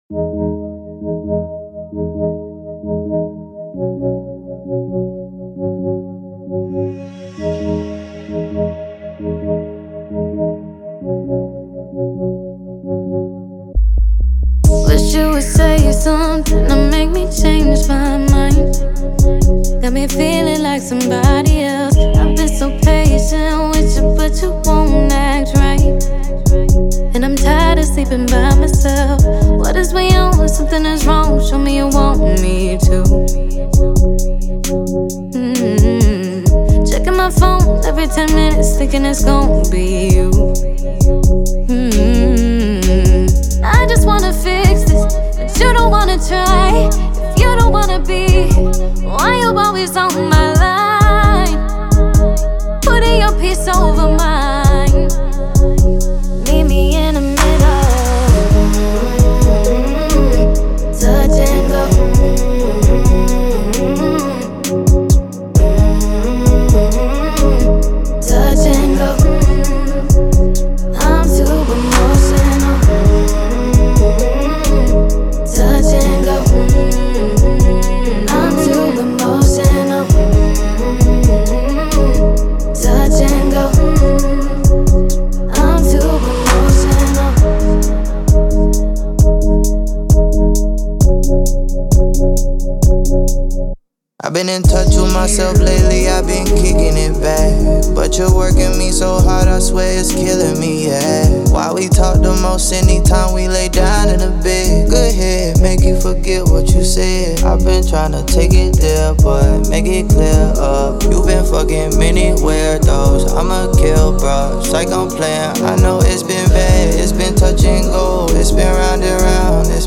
Wish you would say something to make me change my mind. Got me feeling like somebody else. I've been so patient with you, but you won't act right. And I'm tired of sleeping by myself. What is we on? Something is wrong. Show me you want me to. Checking my phone every 10 minutes, thinking it's gon' be you. I just wanna fix this, but you don't wanna try. If you don't wanna be, why you always on my line? Putting your peace over mine. Meet me in the middle. Touch and go. Touch and go. I'm too emotional. Touch and go. I'm too emotional. Touch and go. I'm too emotional. I've been in touch with myself lately, I've been kicking it back. But you're working me so hard, I swear it's killing me, yeah. Why we talk the most anytime we lay down in the bed? Good head, make you forget what you said. I've been trying to take it there, but make it clear up. You've been fucking many weirdos, I'ma kill, bro. Psych, I'm playing, I know it's been bad. It's been touch and go, it's been round and round. It's